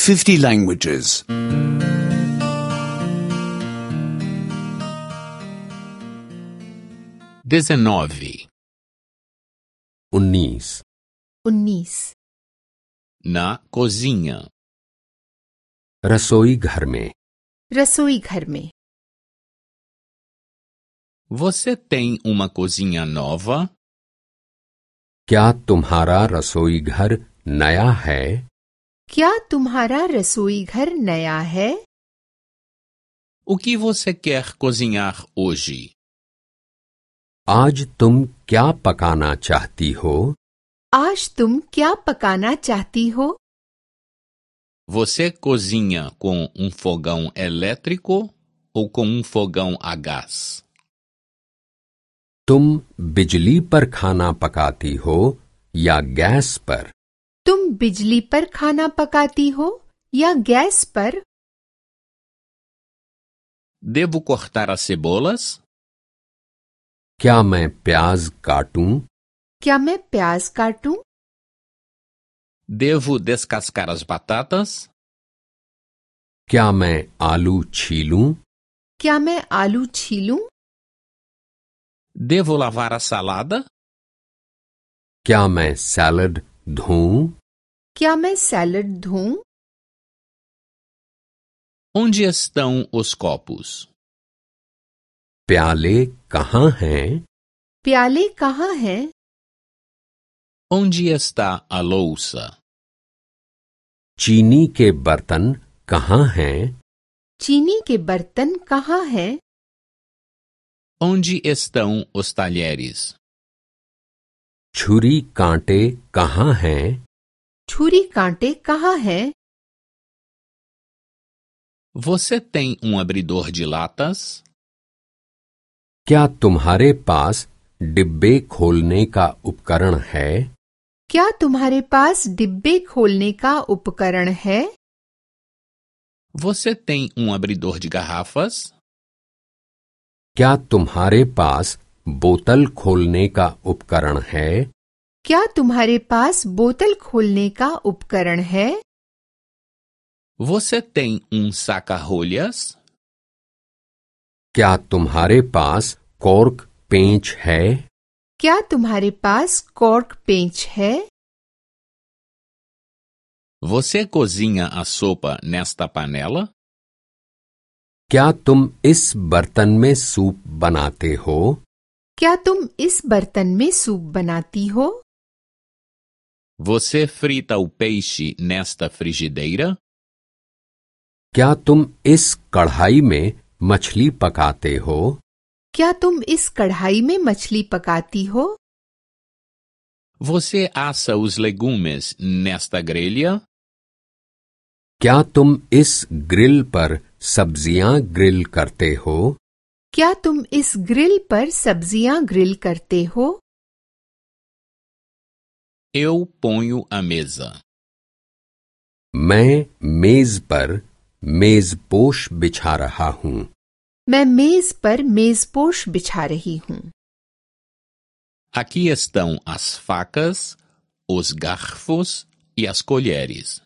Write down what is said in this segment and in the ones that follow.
50 languages. 19. 19 19 Na cozinha. रसोई घर में रसोई घर में Você tem uma cozinha nova? क्या तुम्हारा रसोई घर नया है? क्या तुम्हारा रसोई घर नया है? O que você quer cozinhar hoje? आज तुम क्या पकाना चाहती हो? आज तुम क्या पकाना चाहती हो? Você cozinha com um fogão elétrico ou com um fogão a gás? तुम बिजली पर खाना पकाती हो या गैस पर? तुम बिजली पर खाना पकाती हो या गैस पर? Devo cortar as cebolas? क्या मैं प्याज काटूं? क्या मैं प्याज काटूं? Devo descascar as batatas? क्या मैं आलू छीलूं? क्या मैं आलू छीलूं? Devo lavar a salada? क्या मैं सैलड धोऊं? क्या मैं सैलड धोऊं? Onde estão os copos? प्याले कहाँ हैं? प्याले कहाँ हैं? Onde está a louça? चीनी के बर्तन कहाँ हैं? चीनी के बर्तन कहाँ हैं? Onde estão os talheres? छुरी कांटे कहाँ हैं? छुरी कांटे कहाँ हैं? Você tem abridor de latas? क्या तुम्हारे पास डिब्बे खोलने का उपकरण है? क्या तुम्हारे पास डिब्बे खोलने का उपकरण है? Você tem abridor de garrafas? क्या तुम्हारे पास बोतल खोलने का उपकरण है? क्या तुम्हारे पास बोतल खोलने का उपकरण है? Você tem saca-rolhas? क्या तुम्हारे पास कॉर्क पेंच है? क्या तुम्हारे पास कॉर्क पेंच है? Você cozinha a sopa nesta panela? क्या तुम इस बर्तन में सूप बनाते हो? क्या तुम इस बर्तन में सूप बनाती हो? Você frita o peixe nesta frigideira? क्या तुम इस कढ़ाई में मछली पकाते हो? क्या तुम इस कढ़ाई में मछली पकाती हो? Você assa os legumes nesta grelha? क्या तुम इस ग्रिल पर सब्जियां ग्रिल करते हो? क्या तुम इस ग्रिल पर सब्जियां ग्रिल करते हो? Eu ponho a mesa. मैं मेज पर मेजपोश बिछा रहा हूं. मैं मेज पर मेजपोश बिछा रही हूं. Aqui estão as facas, os garfos e as colheres.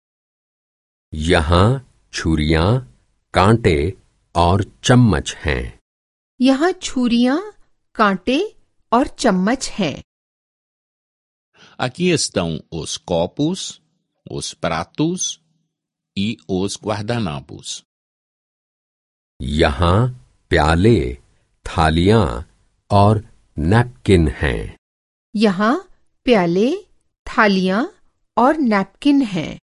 यहाँ छुरियां, कांटे और चम्मच हैं. यहाँ छुरियां, कांटे और चम्मच हैं. Aqui estão os copos, os pratos e os guardanapos. यहाँ प्याले, थालियां और नैपकिन हैं. यहाँ प्याले, थालियां और नैपकिन हैं.